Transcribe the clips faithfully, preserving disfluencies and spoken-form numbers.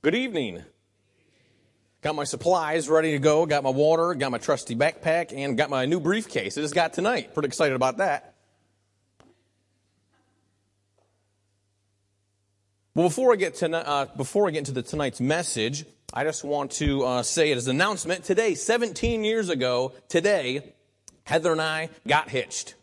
Good evening. Got my supplies ready to go. Got my water, got my trusty backpack, and got my new briefcase. I just got tonight. Pretty excited about that. Well, before I get to uh, before I get into the tonight's message, I just want to uh, say it as an announcement. Today, seventeen years ago, today, Heather and I got hitched.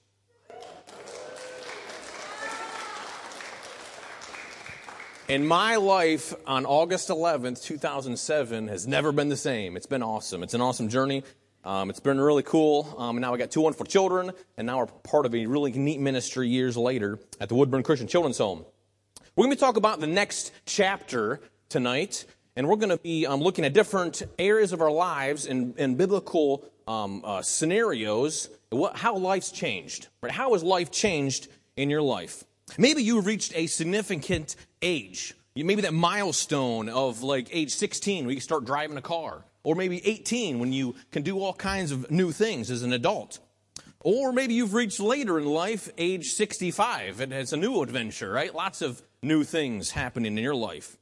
And my life on August eleventh, two thousand seven has never been the same. It's been awesome. It's an awesome journey. Um, it's been really cool. Um, and now we got two wonderful children, and now we're part of a really neat ministry years later at the Woodburn Christian Children's Home. We're going to talk about the next chapter tonight, and we're going to be um, looking at different areas of our lives and, and biblical um, uh, scenarios, what, how life's changed. Right? How has life changed in your life? Maybe you've reached a significant age. Maybe that milestone of like age sixteen when you can start driving a car. Or maybe eighteen when you can do all kinds of new things as an adult. Or maybe you've reached later in life, age sixty-five, and it's a new adventure, right? Lots of new things happening in your life.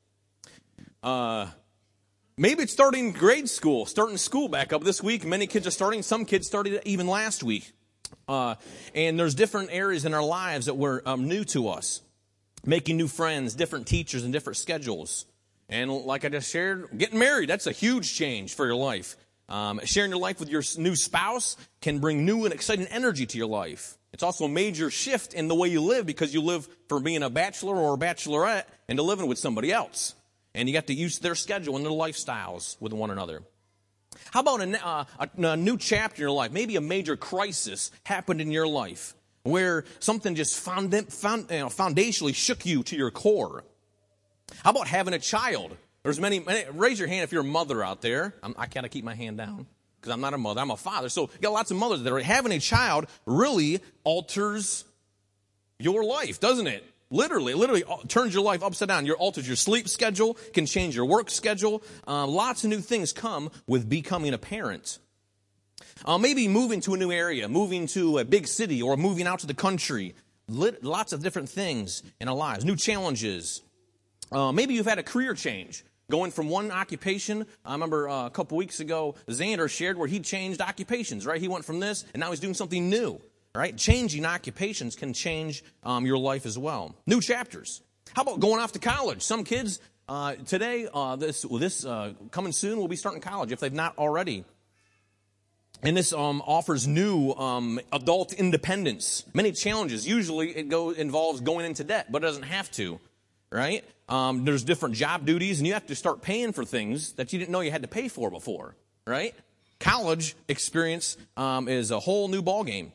Uh, maybe it's starting grade school, starting school back up this week. Many kids are starting. Some kids started even last week. Uh, and there's different areas in our lives that were um, new to us. Making new friends, different teachers, and different schedules. And like I just shared, getting married, that's a huge change for your life. Um, sharing your life with your new spouse can bring new and exciting energy to your life. It's also a major shift in the way you live because you live from being a bachelor or a bachelorette into living with somebody else. And you got to use their schedule and their lifestyles with one another. How about a, uh, a, a new chapter in your life? Maybe a major crisis happened in your life where something just found, found, you know, foundationally shook you to your core. How about having a child? There's many, many raise your hand if you're a mother out there. I'm, I gotta keep my hand down because I'm not a mother. I'm a father. So you got lots of mothers that are having a child really alters your life, doesn't it? Literally, literally turns your life upside down. Your alters your sleep schedule, can change your work schedule. Uh, lots of new things come with becoming a parent. Uh, maybe moving to a new area, moving to a big city, or moving out to the country. Lit, lots of different things in our lives, new challenges. Uh, maybe you've had a career change, going from one occupation. I remember uh, a couple weeks ago, Xander shared where he changed occupations, right? He went from this, and now he's doing something new. Right? Changing occupations can change um, your life as well. New chapters. How about going off to college? Some kids uh, today, uh, this this uh, coming soon, will be starting college if they've not already. And this um, offers new um, adult independence. Many challenges. Usually it go, involves going into debt, but it doesn't have to. Right? Um, there's different job duties, and you have to start paying for things that you didn't know you had to pay for before. Right? College experience um, is a whole new ballgame.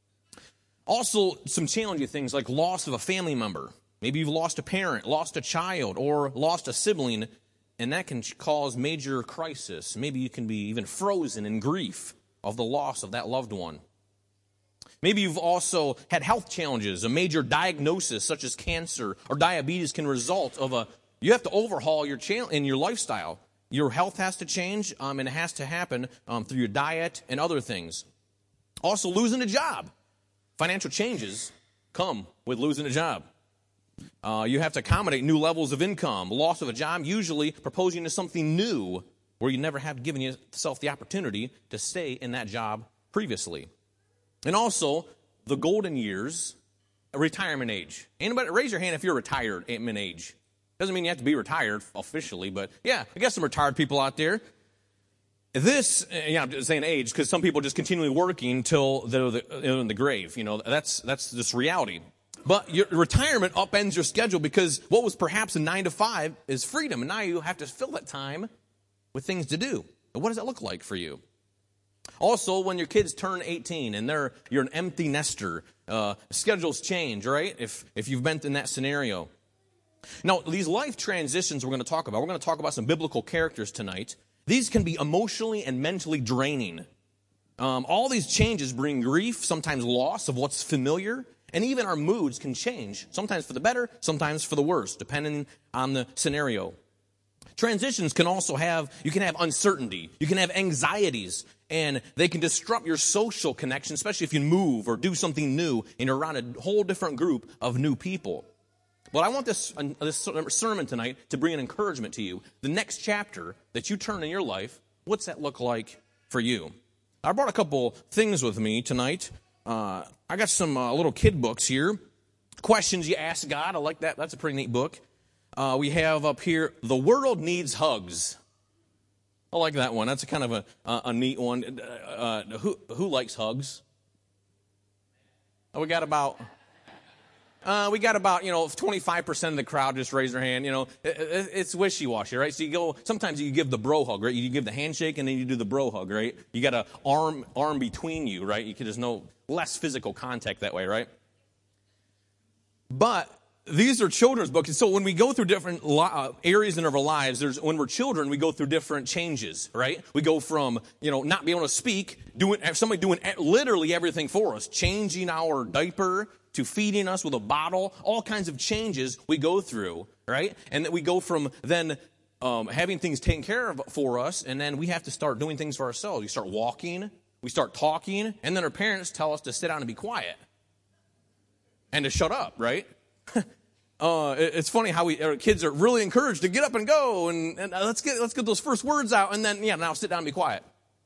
Also, some challenging things like loss of a family member. Maybe you've lost a parent, lost a child, or lost a sibling, and that can cause major crisis. Maybe you can be even frozen in grief of the loss of that loved one. Maybe you've also had health challenges. A major diagnosis such as cancer or diabetes can result of a, you have to overhaul your channel in your lifestyle. Your health has to change, um, and it has to happen um, through your diet and other things. Also, losing a job. Financial changes come with losing a job. Uh, you have to accommodate new levels of income. Loss of a job, usually proposing to something new where you never have given yourself the opportunity to stay in that job previously. And also, the golden years, retirement age. Anybody, raise your hand if you're retired in age. Doesn't mean you have to be retired officially, but yeah, I guess some retired people out there. This, yeah, I'm just saying age, because some people just continually working until they're in the grave. You know, that's that's just reality. But your retirement upends your schedule because what was perhaps a nine to five is freedom, and now you have to fill that time with things to do. And what does that look like for you? Also, when your kids turn eighteen and they're you're an empty nester, uh, schedules change, right? If if you've been in that scenario. Now, these life transitions we're going to talk about. We're going to talk about some biblical characters tonight. These can be emotionally and mentally draining. Um, all these changes bring grief, sometimes loss of what's familiar, and even our moods can change, sometimes for the better, sometimes for the worse, depending on the scenario. Transitions can also have, you can have uncertainty, you can have anxieties, and they can disrupt your social connection, especially if you move or do something new and you're around a whole different group of new people. But I want this, uh, this sermon tonight to bring an encouragement to you. The next chapter that you turn in your life, what's that look like for you? I brought a couple things with me tonight. Uh, I got some uh, little kid books here. Questions You Ask God. I like that. That's a pretty neat book. Uh, we have up here, The World Needs Hugs. I like that one. That's a kind of a, a, a neat one. Uh, uh, who, who likes hugs? We got about... Uh, we got about, you know, twenty-five percent of the crowd just raise their hand. You know, it, it, it's wishy-washy, right? So you go, sometimes you give the bro hug, right? You give the handshake and then you do the bro hug, right? You got an arm, arm between you, right? You can, there's no less physical contact that way, right? But these are children's books. And so when we go through different li- uh, areas in our lives, there's, when we're children, we go through different changes, right? We go from, you know, not being able to speak, doing, somebody doing literally everything for us, changing our diaper, to feeding us with a bottle, all kinds of changes we go through, right? And that we go from then um, having things taken care of for us, and then we have to start doing things for ourselves. We start walking, we start talking, and then our parents tell us to sit down and be quiet and to shut up, right? uh, it, it's funny how we our kids are really encouraged to get up and go, and, and let's get let's get those first words out, and then yeah, now sit down and be quiet.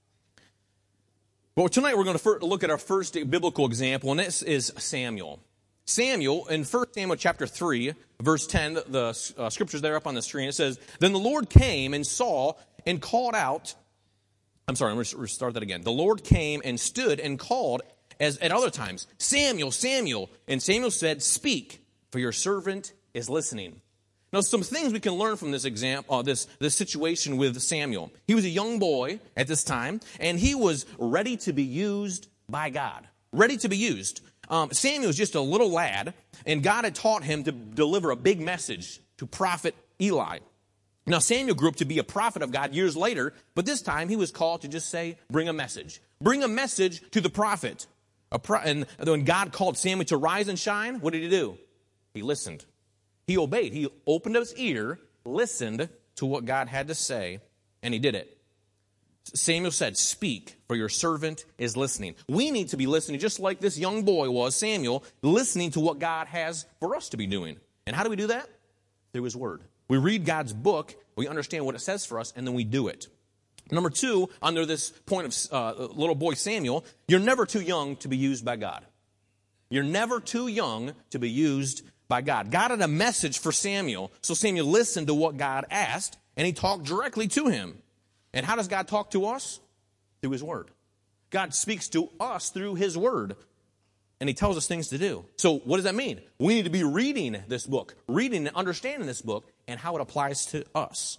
But tonight we're going to look at our first biblical example, and this is Samuel. Samuel, in First Samuel chapter three, verse ten, the uh, scriptures there up on the screen, it says, Then the Lord came and saw and called out, I'm sorry, I'm going to start that again. The Lord came and stood and called, as at other times, Samuel, Samuel. And Samuel said, Speak, for your servant is listening. Now, some things we can learn from this example, uh, this, this situation with Samuel. He was a young boy at this time, and he was ready to be used by God. Ready to be used. Um, Samuel was just a little lad, and God had taught him to deliver a big message to prophet Eli. Now, Samuel grew up to be a prophet of God years later, but this time he was called to just say, bring a message. Bring a message to the prophet. A pro- and when God called Samuel to rise and shine, what did he do? He listened. He obeyed. He opened his ear, listened to what God had to say, and he did it. Samuel said, Speak, for your servant is listening. We need to be listening just like this young boy was, Samuel, listening to what God has for us to be doing. And how do we do that? Through his word. We read God's book, we understand what it says for us, and then we do it. Number two, under this point of uh, little boy Samuel, you're never too young to be used by God. You're never too young to be used by God. God had a message for Samuel, so Samuel listened to what God asked, and he talked directly to him. And how does God talk to us? Through his word. God speaks to us through his word, and he tells us things to do. So what does that mean? We need to be reading this book, reading and understanding this book, and how it applies to us.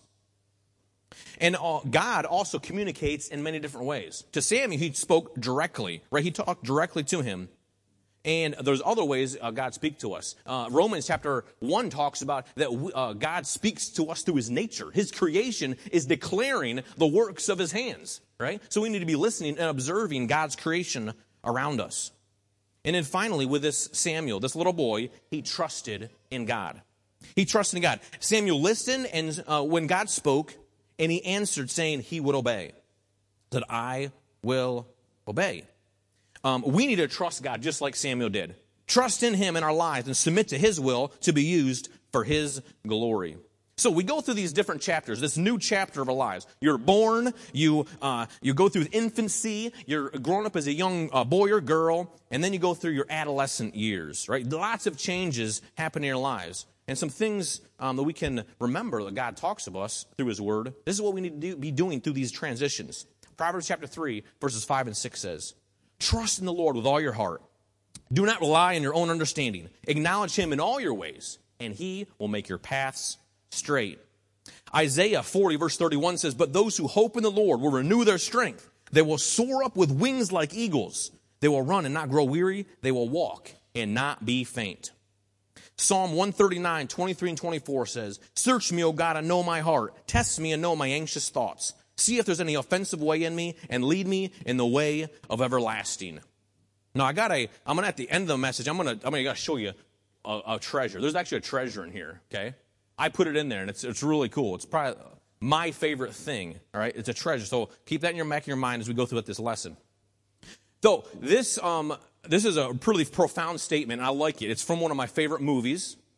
And uh, God also communicates in many different ways. To Samuel, he spoke directly, right? He talked directly to him. And there's other ways uh, God speaks to us. Uh, Romans chapter one talks about that uh, God speaks to us through his nature. His creation is declaring the works of his hands, right? So we need to be listening and observing God's creation around us. And then finally, with this Samuel, this little boy, he trusted in God. He trusted in God. Samuel listened, and uh, when God spoke, and he answered saying he would obey. That I will obey. Um, we need to trust God just like Samuel did. Trust in him in our lives and submit to his will to be used for his glory. So we go through these different chapters, this new chapter of our lives. You're born, you uh, you go through infancy, you're grown up as a young uh, boy or girl, and then you go through your adolescent years, right? Lots of changes happen in your lives. And some things um, that we can remember that God talks to us through his word. This is what we need to do, be doing through these transitions. Proverbs chapter three, verses five and six says, Trust in the Lord with all your heart. Do not rely on your own understanding. Acknowledge him in all your ways, and he will make your paths straight. Isaiah forty, verse thirty-one says, But those who hope in the Lord will renew their strength. They will soar up with wings like eagles. They will run and not grow weary. They will walk and not be faint. Psalm one thirty-nine, twenty-three and twenty-four says, Search me, O God, and know my heart. Test me and know my anxious thoughts. See if there's any offensive way in me, and lead me in the way of everlasting. Now, I got a, I'm going to, at the end of the message, I'm going to, I'm going to show you a, a treasure. There's actually a treasure in here, okay? I put it in there, and it's it's really cool. It's probably my favorite thing, all right? It's a treasure. So keep that in your back of your mind as we go through this lesson. So this, um, this is a pretty profound statement, and I like it. It's from one of my favorite movies.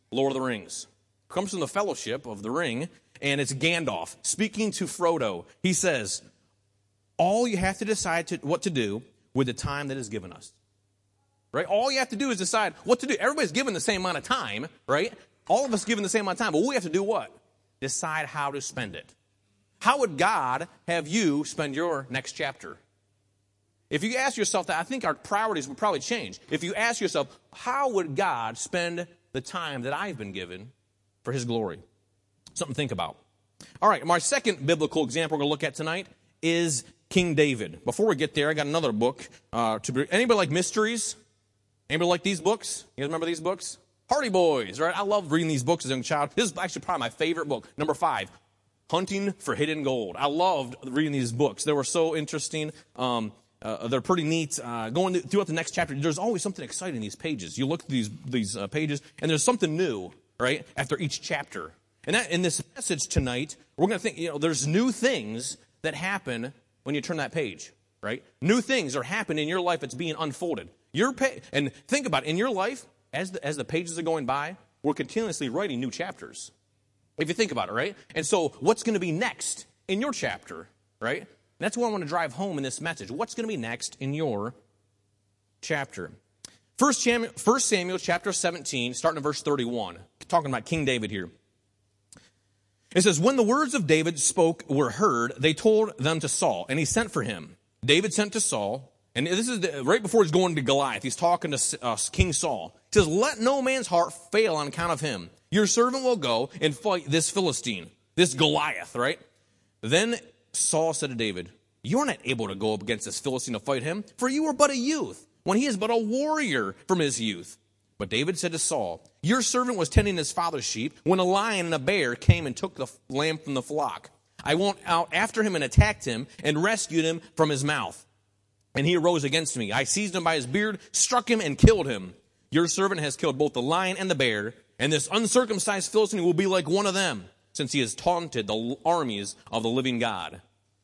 Lord of the Rings. Comes from the Fellowship of the Ring, and it's Gandalf speaking to Frodo. He says, all you have to decide to, what to do with the time that is given us. Right? All you have to do is decide what to do. Everybody's given the same amount of time, right? All of us given the same amount of time, but we have to do what? Decide how to spend it. How would God have you spend your next chapter? If you ask yourself that, I think our priorities would probably change. If you ask yourself, how would God spend the time that I've been given for his glory? Something to think about. All right, my second biblical example we're going to look at tonight is King David. Before we get there, I got another book. Uh, to anybody like mysteries? Anybody like these books? You guys remember these books? Hardy Boys, right? I loved reading these books as a young child. This is actually probably my favorite book. Number five, Hunting for Hidden Gold. I loved reading these books. They were so interesting. Um, uh, they're pretty neat. Uh, going throughout the next chapter, there's always something exciting in these pages. You look at these these uh, pages, and there's something new, right, after each chapter. And that, in this message tonight, we're going to think, you know, there's new things that happen when you turn that page, right? New things are happening in your life that's being unfolded. Your pa- and think about it, in your life, as the, as the pages are going by, we're continuously writing new chapters. If you think about it, right? And so what's going to be next in your chapter, right? And that's what I want to drive home in this message. What's going to be next in your chapter? First Samuel, First Samuel chapter seventeen, starting at verse thirty-one, talking about King David here. It says, when the words of David spoke were heard, they told them to Saul, and he sent for him. David sent to Saul, and this is the, right before he's going to Goliath. He's talking to uh, King Saul. He says, let no man's heart fail on account of him. Your servant will go and fight this Philistine, this Goliath, right? Then Saul said to David, you are not able to go up against this Philistine to fight him, for you are but a youth, when he is but a warrior from his youth. But David said to Saul, your servant was tending his father's sheep when a lion and a bear came and took the lamb from the flock. I went out after him and attacked him and rescued him from his mouth. And he arose against me. I seized him by his beard, struck him, and killed him. Your servant has killed both the lion and the bear, and this uncircumcised Philistine will be like one of them, since he has taunted the armies of the living God.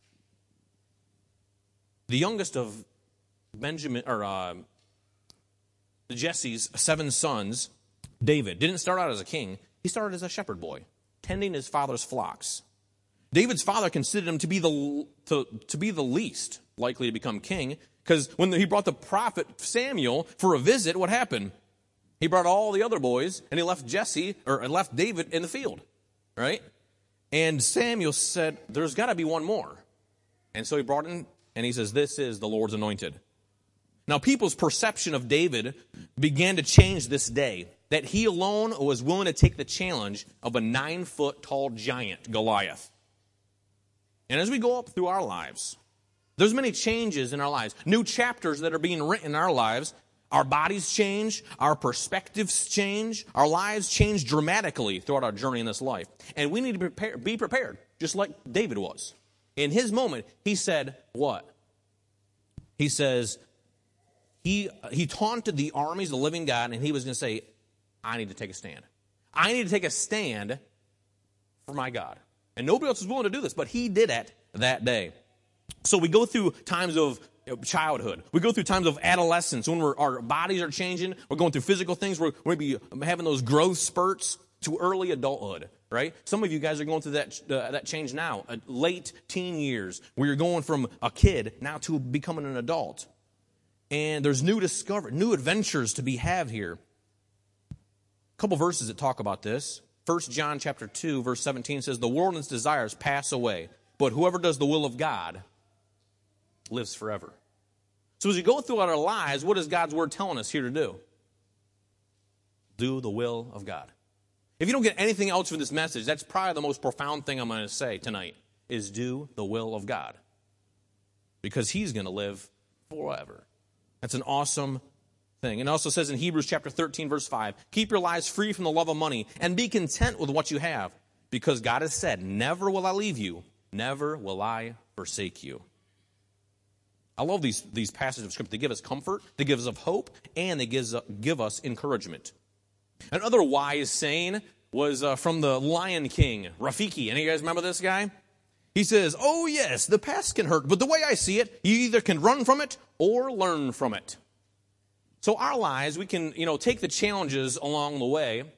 The youngest of Benjamin, or uh, Jesse's seven sons, David, didn't start out as a king. He started as a shepherd boy, tending his father's flocks. David's father considered him to be the to, to be the least likely to become king, because when he brought the prophet Samuel for a visit, what happened? He brought all the other boys, and he left Jesse, or left David in the field, right? And Samuel said, there's got to be one more. And so he brought in, and he says, this is the Lord's anointed. Now, people's perception of David began to change this day, that he alone was willing to take the challenge of a nine-foot-tall giant, Goliath. And as we go up through our lives, there's many changes in our lives, new chapters that are being written in our lives. Our bodies change, our perspectives change, our lives change dramatically throughout our journey in this life. And we need to prepare, be prepared, just like David was. In his moment, he said, what? He says, he, he taunted the armies of the living God, and he was going to say, I need to take a stand. I need to take a stand for my God. And nobody else was willing to do this, but he did it that day. So we go through times of childhood. We go through times of adolescence when we're, our bodies are changing. We're going through physical things. We're maybe having those growth spurts to early adulthood, right? Some of you guys are going through that uh, that change now, uh, late teen years, where you're going from a kid now to becoming an adult. And there's new discovery, new adventures to be had here. A couple verses that talk about this. First John chapter two, verse seventeen says, the world and its desires pass away, but whoever does the will of God lives forever. So as we go throughout our lives, what is God's word telling us here to do? Do the will of God. If you don't get anything else from this message, that's probably the most profound thing I'm going to say tonight, is do the will of God. Because he's going to live forever. That's an awesome thing. And it also says in Hebrews chapter thirteen, verse five, keep your lives free from the love of money and be content with what you have, because God has said, never will I leave you, never will I forsake you. I love these, these passages of Scripture. They give us comfort, they give us hope, and they give, give us encouragement. Another wise saying was uh, from the Lion King, Rafiki. Any of you guys remember this guy? He says, oh yes, the past can hurt, but the way I see it, you either can run from it or learn from it. So our lives, we can, you know, take the challenges along the way.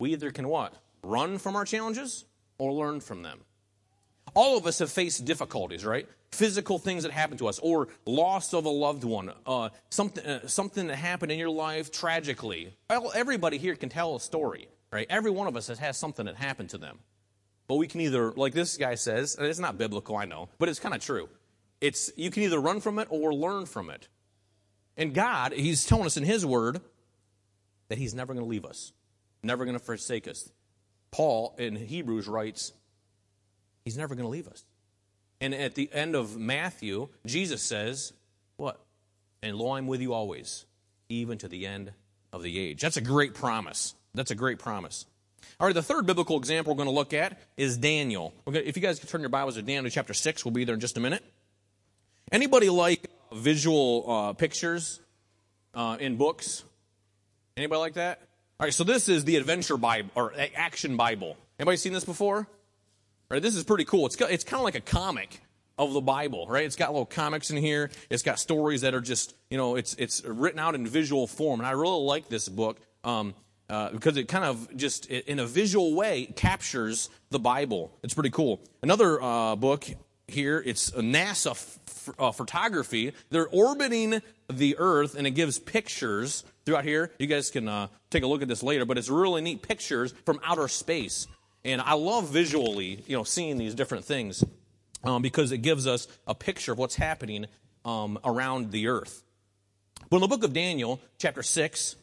We either can what? Run from our challenges or learn from them. All of us have faced difficulties, right? Physical things that happen to us, or loss of a loved one, uh, something uh, something that happened in your life tragically. Well, everybody here can tell a story, right? Every one of us has had something that happened to them. But we can either, like this guy says, and it's not biblical, I know, but it's kind of true. It's you can either run from it or learn from it. And God, He's telling us in His Word that He's never going to leave us, never going to forsake us. Paul in Hebrews writes, He's never going to leave us. And at the end of Matthew, Jesus says, what? And lo, I'm with you always, even to the end of the age. That's a great promise. That's a great promise. All right, the third biblical example we're going to look at is Daniel. Okay, if you guys could turn your Bibles to Daniel chapter six, we'll be there in just a minute. Anybody like visual uh, pictures uh, in books? Anybody like that? All right, so this is the Adventure Bible, or Action Bible. Anybody seen this before? Right, this is pretty cool. It's got, it's kind of like a comic of the Bible, right? It's got little comics in here. It's got stories that are just, you know, it's it's written out in visual form. And I really like this book um, uh, because it kind of just, in a visual way, captures the Bible. It's pretty cool. Another uh, book here, it's a NASA f- uh, photography. They're orbiting the Earth, and it gives pictures throughout here. You guys can uh, take a look at this later, but it's really neat pictures from outer space. And I love visually, you know, seeing these different things um, because it gives us a picture of what's happening um, around the earth. But in the book of Daniel, chapter six,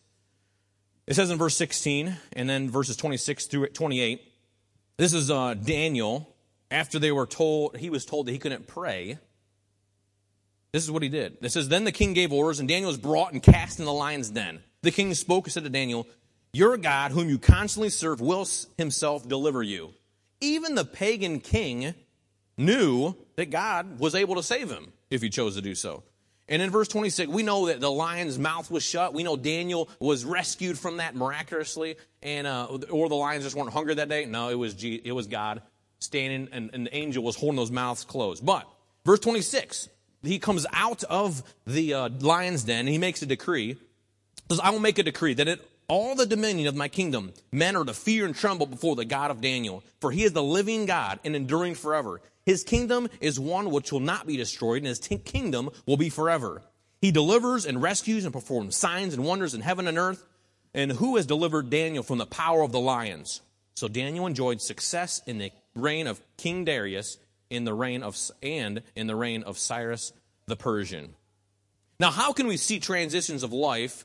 it says in verse sixteen, and then verses twenty-six through twenty-eight, this is uh, Daniel, after they were told, he was told that he couldn't pray. This is what he did. It says, then the king gave orders, and Daniel was brought and cast in the lion's den. The king spoke and said to Daniel, your God, whom you constantly serve, will himself deliver you. Even the pagan king knew that God was able to save him if he chose to do so. And in verse twenty-six, we know that the lion's mouth was shut. We know Daniel was rescued from that miraculously, and uh, or the lions just weren't hungry that day. No, it was G- it was God standing, and, and the angel was holding those mouths closed. But verse twenty-six, he comes out of the uh, lion's den, and he makes a decree. He says, I will make a decree that it all the dominion of my kingdom, men are to fear and tremble before the God of Daniel, for he is the living God and enduring forever. His kingdom is one which will not be destroyed, and his t- kingdom will be forever. He delivers and rescues and performs signs and wonders in heaven and earth. And who has delivered Daniel from the power of the lions? So Daniel enjoyed success in the reign of King Darius, in the reign of and in the reign of Cyrus the Persian. Now, how can we see transitions of life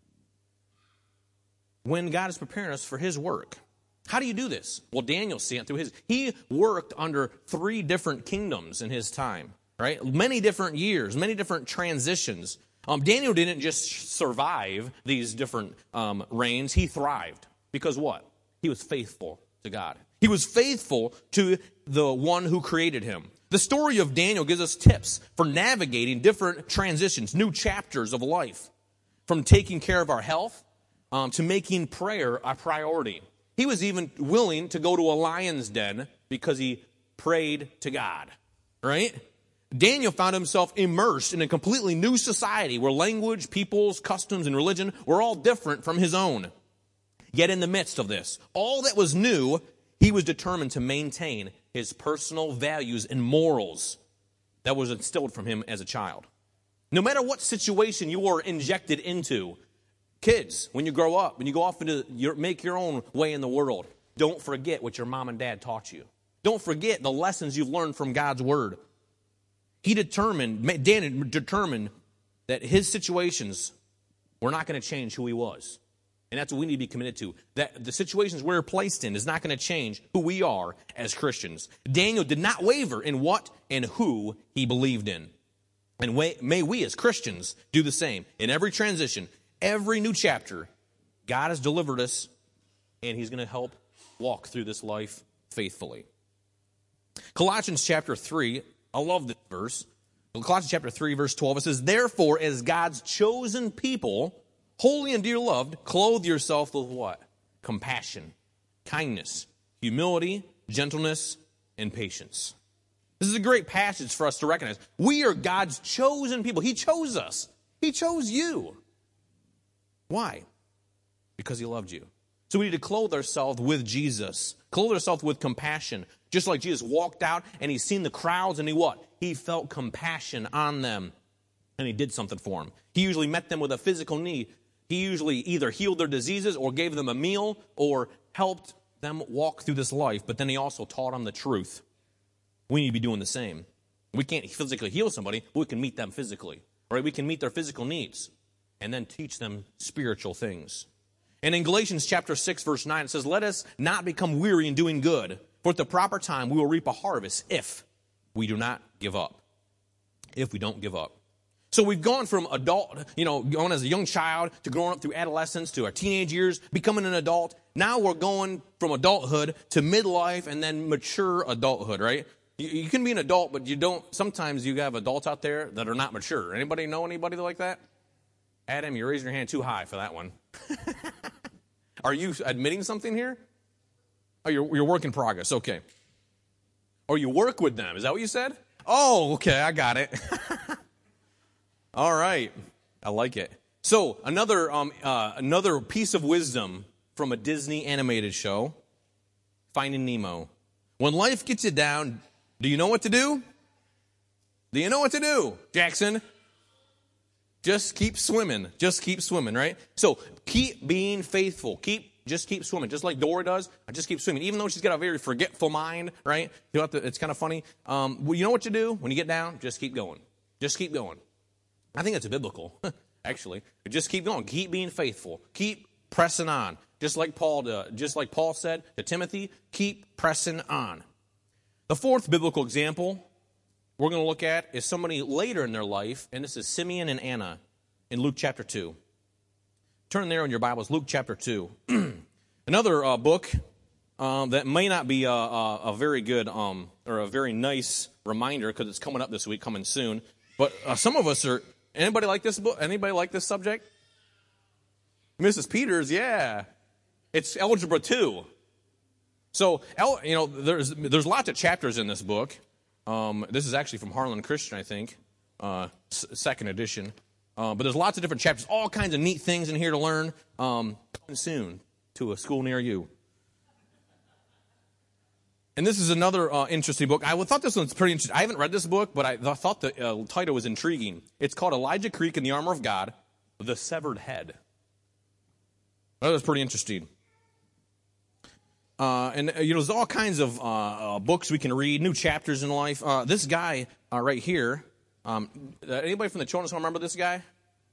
when God is preparing us for his work? How do you do this? Well, Daniel see it through his. He worked under three different kingdoms in his time, right? Many different years, many different transitions. Um, Daniel didn't just survive these different um, reigns. He thrived. Because what? He was faithful to God. He was faithful to the one who created him. The story of Daniel gives us tips for navigating different transitions, new chapters of life, from taking care of our health Um, to making prayer a priority. He was even willing to go to a lion's den because he prayed to God, right? Daniel found himself immersed in a completely new society where language, peoples, customs, and religion were all different from his own. Yet in the midst of this, all that was new, he was determined to maintain his personal values and morals that was instilled from him as a child. No matter what situation you are injected into, kids, when you grow up, when you go off into your, make your own way in the world, don't forget what your mom and dad taught you. Don't forget the lessons you've learned from God's word. He determined, Daniel determined that his situations were not going to change who he was. And that's what we need to be committed to. That the situations we're placed in is not going to change who we are as Christians. Daniel did not waver in what and who he believed in. And may we as Christians do the same. In every transition, every new chapter, God has delivered us, and he's going to help walk through this life faithfully. Colossians chapter three, I love this verse. Colossians chapter three, verse twelve, it says, therefore, as God's chosen people, holy and dear loved, clothe yourself with what? Compassion, kindness, humility, gentleness, and patience. This is a great passage for us to recognize. We are God's chosen people. He chose us. He chose you. Why? Because he loved you. So we need to clothe ourselves with Jesus. Clothe ourselves with compassion. Just like Jesus walked out and he's seen the crowds and he what? He felt compassion on them. And he did something for them. He usually met them with a physical need. He usually either healed their diseases or gave them a meal or helped them walk through this life. But then he also taught them the truth. We need to be doing the same. We can't physically heal somebody, but we can meet them physically. Right? We can meet their physical needs and then teach them spiritual things. And in Galatians chapter six, verse nine, it says, let us not become weary in doing good, for at the proper time we will reap a harvest if we do not give up. If we don't give up. So we've gone from adult, you know, going as a young child to growing up through adolescence to our teenage years, becoming an adult. Now we're going from adulthood to midlife and then mature adulthood, right? You, you can be an adult, but you don't, sometimes you have adults out there that are not mature. Anybody know anybody like that? Adam, you're raising your hand too high for that one. Are you admitting something here? Oh, you're, you're work in progress. Okay. Or you work with them. Is that what you said? Oh, okay. I got it. All right. I like it. So another um, uh, another piece of wisdom from a Disney animated show, Finding Nemo. When life gets you down, do you know what to do? Do you know what to do, Jackson? Just keep swimming. Just keep swimming, right? So keep being faithful. Keep, just keep swimming. Just like Dora does, I just keep swimming. Even though she's got a very forgetful mind, right? You know what the, it's kind of funny. Um, well, you know what you do when you get down? Just keep going. Just keep going. I think it's biblical, actually. Just keep going. Keep being faithful. Keep pressing on. Just like Paul, did, just like Paul said to Timothy, keep pressing on. The fourth biblical example we're going to look at is somebody later in their life, and this is Simeon and Anna in Luke chapter two. Turn there in your Bibles, Luke chapter two. Another uh, book um, that may not be a, a, a very good um, or a very nice reminder because it's coming up this week, coming soon. But uh, some of us are, anybody like this book? Anybody like this subject? Missus Peters, yeah. It's Algebra two. So, you know, there's there's lots of chapters in this book. Um, this is actually from Harlan Christian, I think, uh, s- second edition. Uh, but there's lots of different chapters, all kinds of neat things in here to learn. Um, coming soon to a school near you. And this is another uh, interesting book. I thought this one's pretty interesting. I haven't read this book, but I thought the uh, title was intriguing. It's called Elijah Creek in the Armor of God, The Severed Head. That was pretty interesting. Uh, and, uh, you know, there's all kinds of uh, uh, books we can read, new chapters in life. Uh, this guy uh, right here, um, uh, anybody from the children's home remember this guy? Yeah.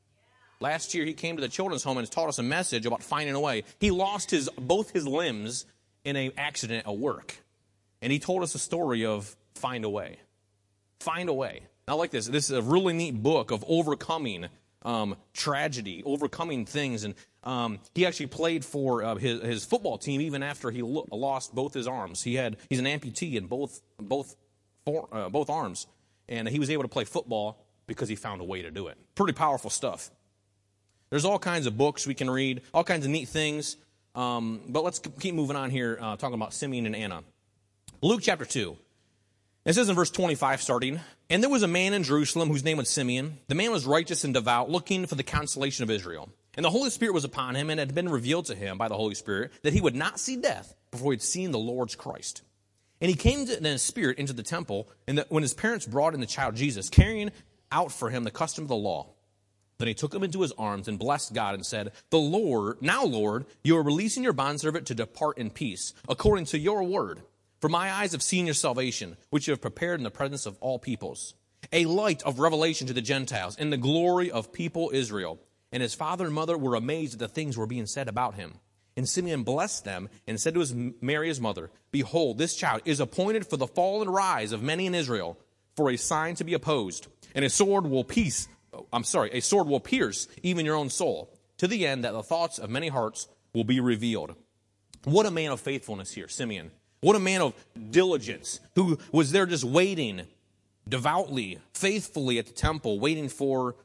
Last year he came to the children's home and taught us a message about finding a way. He lost his both his limbs in an accident at work. And he told us a story of find a way. Find a way. I like this. This is a really neat book of overcoming um, tragedy, overcoming things. And um, he actually played for uh, his, his football team even after he lo- lost both his arms. He had he's an amputee in both both for, uh, both arms, and he was able to play football because he found a way to do it. Pretty powerful stuff. There's all kinds of books we can read, all kinds of neat things. Um, but let's keep moving on here, uh, talking about Simeon and Anna. Luke chapter two. It says in verse twenty-five starting, and there was a man in Jerusalem whose name was Simeon. The man was righteous and devout, looking for the consolation of Israel. And the Holy Spirit was upon him, and it had been revealed to him by the Holy Spirit that he would not see death before he had seen the Lord's Christ. And he came to, in his spirit into the temple, and the, when his parents brought in the child Jesus, carrying out for him the custom of the law, then he took him into his arms and blessed God and said, "The Lord, now Lord, you are releasing your bondservant to depart in peace, according to your word. For my eyes have seen your salvation, which you have prepared in the presence of all peoples, a light of revelation to the Gentiles, and the glory of people Israel." And his father and mother were amazed at the things were being said about him. And Simeon blessed them and said to his Mary, his mother, "Behold, this child is appointed for the fall and rise of many in Israel, for a sign to be opposed, and a sword will pierce. I'm sorry, a sword will pierce even your own soul, to the end that the thoughts of many hearts will be revealed." What a man of faithfulness here, Simeon. What a man of diligence, who was there just waiting devoutly, faithfully at the temple, waiting for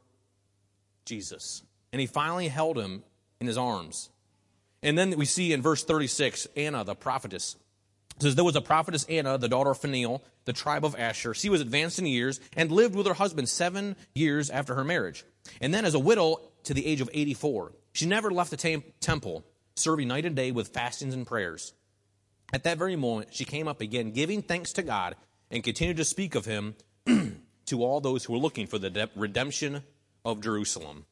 Jesus. And he finally held him in his arms. And then we see in verse thirty-six, Anna, the prophetess. It says, there was a prophetess Anna, the daughter of Phanuel, the tribe of Asher. She was advanced in years and lived with her husband seven years after her marriage. And then as a widow to the age of eighty-four. She never left the tam- temple. serving night and day with fastings and prayers. At that very moment, she came up again, giving thanks to God, and continued to speak of him to all those who were looking for the de- redemption of Jerusalem.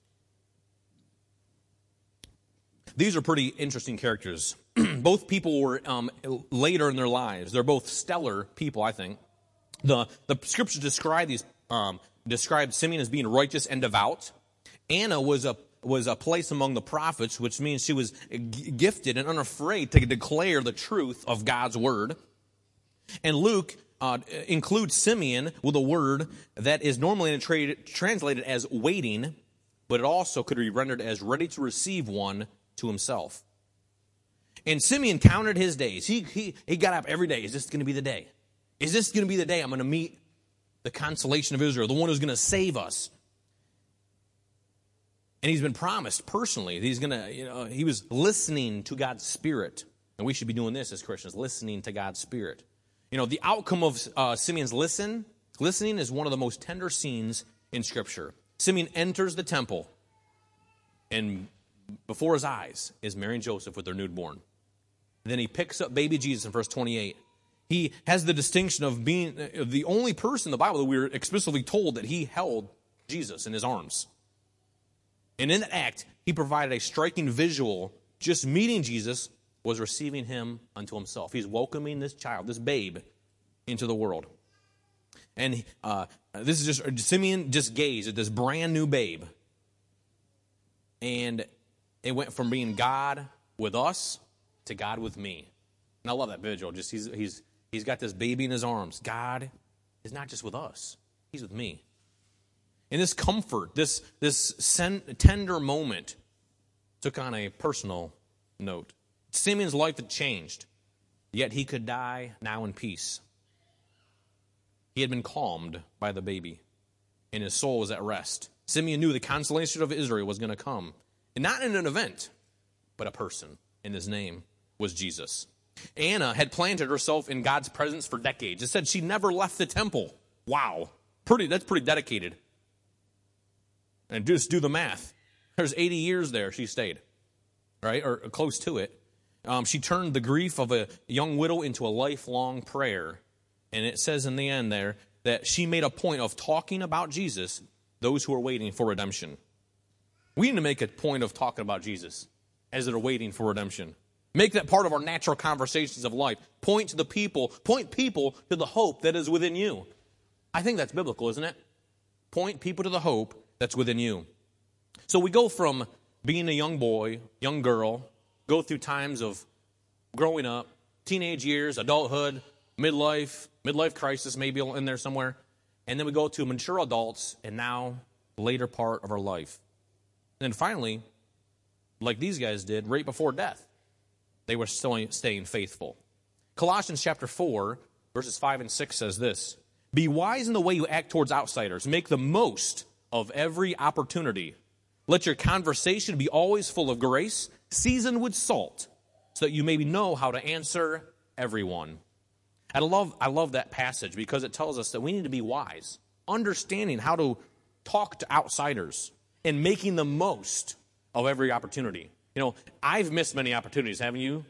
These are pretty interesting characters. Both people were um, later in their lives. They're both stellar people, I think. The the scriptures describe these um, describe Simeon as being righteous and devout. Anna was a was a place among the prophets, which means she was g- gifted and unafraid to declare the truth of God's word. And Luke uh, includes Simeon with a word that is normally tra- translated as waiting, but it also could be rendered as ready to receive one to himself. And Simeon counted his days. He, he, he got up every day. Is this going to be the day? Is this going to be the day I'm going to meet the consolation of Israel, the one who's going to save us? And he's been promised personally. He's going to, you know, he was listening to God's Spirit. And we should be doing this as Christians, listening to God's Spirit. You know, the outcome of uh, Simeon's listen, listening is one of the most tender scenes in Scripture. Simeon enters the temple, and before his eyes is Mary and Joseph with their newborn. Then he picks up baby Jesus in verse twenty-eight. He has the distinction of being the only person in the Bible that we're explicitly told that he held Jesus in his arms. And in that act, he provided a striking visual. Just meeting Jesus was receiving him unto himself. He's welcoming this child, this babe, into the world. And uh, this is just, Simeon just gazed at this brand new babe. And it went from being God with us to God with me. And I love that visual. Just he's he's he's got this baby in his arms. God is not just with us. He's with me. And this comfort, this, this sen- tender moment took on a personal note. Simeon's life had changed, yet he could die now in peace. He had been calmed by the baby, and his soul was at rest. Simeon knew the consolation of Israel was going to come, and not in an event, but a person, and his name was Jesus. Anna had planted herself in God's presence for decades. It said she never left the temple. Wow, pretty. That's pretty dedicated. And just do the math. There's eighty years there she stayed, right, or close to it. Um, she turned the grief of a young widow into a lifelong prayer. And it says in the end there that she made a point of talking about Jesus, those who are waiting for redemption. We need to make a point of talking about Jesus as they're waiting for redemption. Make that part of our natural conversations of life. Point to the people, point people to the hope that is within you. I think that's biblical, isn't it? Point people to the hope that's within you. So we go from being a young boy, young girl, go through times of growing up, teenage years, adulthood, midlife, midlife crisis maybe in there somewhere, and then we go to mature adults, and now later part of our life. And then finally, like these guys did, right before death, they were still staying faithful. Colossians chapter four, verses five and six says this: "Be wise in the way you act towards outsiders. Make the most of every opportunity. Let your conversation be always full of grace, seasoned with salt, so that you may know how to answer everyone." I love, I love that passage because it tells us that we need to be wise, understanding how to talk to outsiders and making the most of every opportunity. You know, I've missed many opportunities, haven't you?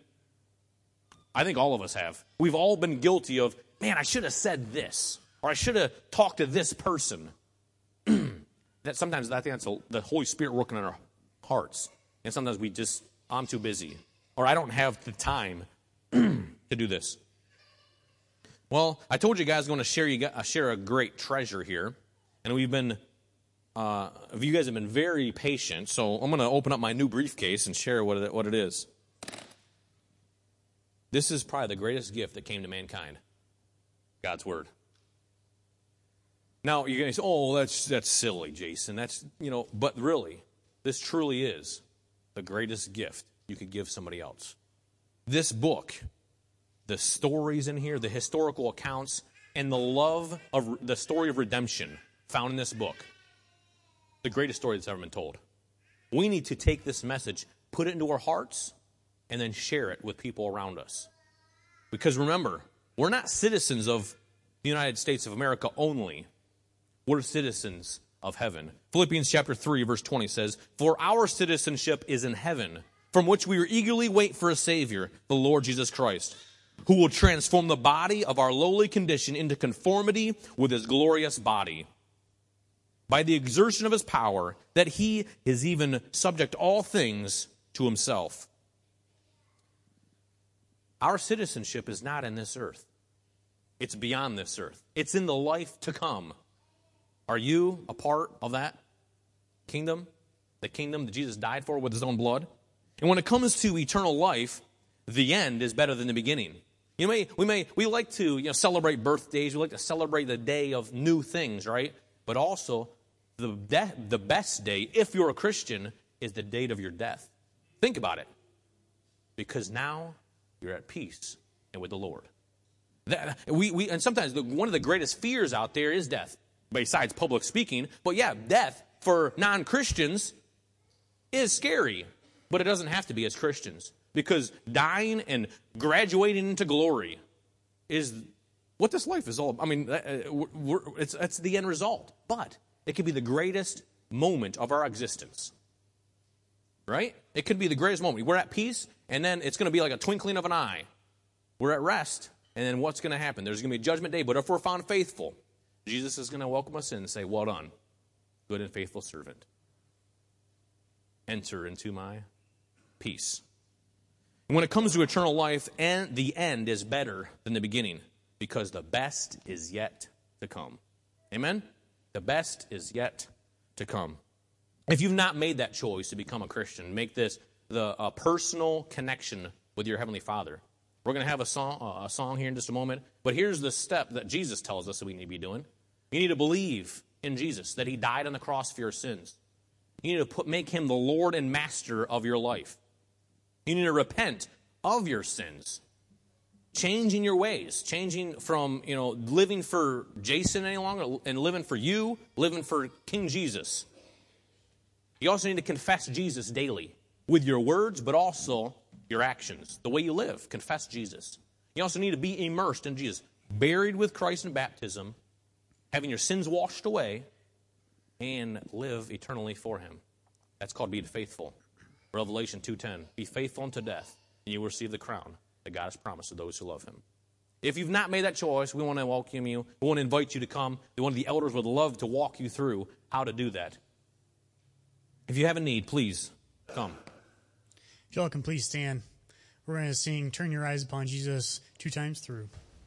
I think all of us have. We've all been guilty of, man, I should have said this, or I should have talked to this person. That sometimes I think that's a, the Holy Spirit working on our hearts. And sometimes we just, I'm too busy, or I don't have the time to do this. Well, I told you guys I'm going to share you uh, share a great treasure here, and we've been, uh, you guys have been very patient. So I'm going to open up my new briefcase and share what it, what it is. This is probably the greatest gift that came to mankind: God's Word. Now, you're going to say, oh, that's that's silly, Jason. That's, you know, but really, this truly is the greatest gift you could give somebody else. This book, the stories in here, the historical accounts, and the love of the story of redemption found in this book, the greatest story that's ever been told. We need to take this message, put it into our hearts, and then share it with people around us. Because remember, we're not citizens of the United States of America only. We're citizens of heaven. Philippians chapter three, verse twenty says, "For our citizenship is in heaven, from which we eagerly wait for a Savior, the Lord Jesus Christ, who will transform the body of our lowly condition into conformity with his glorious body, by the exertion of his power, that he is even subject all things to himself. Our citizenship is not in this earth. It's beyond this earth. It's in the life to come. Are you a part of that kingdom? The kingdom that Jesus died for with his own blood? And when it comes to eternal life, the end is better than the beginning. You may, we may, we like to, you know, celebrate birthdays. We like to celebrate the day of new things, right? But also, the de- the best day, if you're a Christian, is the date of your death. Think about it. Because now you're at peace and with the Lord. That, we, we, and sometimes the, one of the greatest fears out there is death, besides public speaking. But yeah, death for non-Christians is scary. But it doesn't have to be as Christians. Because dying and graduating into glory is what this life is all about. I mean, we're, it's, it's the end result. But it could be the greatest moment of our existence. Right? It could be the greatest moment. We're at peace, and then it's going to be like a twinkling of an eye. We're at rest, and then what's going to happen? There's going to be a judgment day, but if we're found faithful, Jesus is going to welcome us in and say, well done, good and faithful servant. Enter into my peace. And when it comes to eternal life, and the end is better than the beginning, because the best is yet to come. Amen? The best is yet to come. If you've not made that choice to become a Christian, make this the a personal connection with your Heavenly Father. We're going to have a song, a song here in just a moment, but here's the step that Jesus tells us that we need to be doing. You need to believe in Jesus, that he died on the cross for your sins. You need to put, make him the Lord and Master of your life. You need to repent of your sins, changing your ways, changing from, you know, living for Jason any longer and living for you, living for King Jesus. You also need to confess Jesus daily with your words, but also your actions, the way you live. Confess Jesus. You also need to be immersed in Jesus, buried with Christ in baptism, having your sins washed away, and live eternally for him. That's called being faithful. Revelation two ten, be faithful unto death, and you will receive the crown that God has promised to those who love him. If you've not made that choice, we want to welcome you. We want to invite you to come. One of the elders would love to walk you through how to do that. If you have a need, please come. If y'all can please stand. We're going to sing Turn Your Eyes Upon Jesus two times through.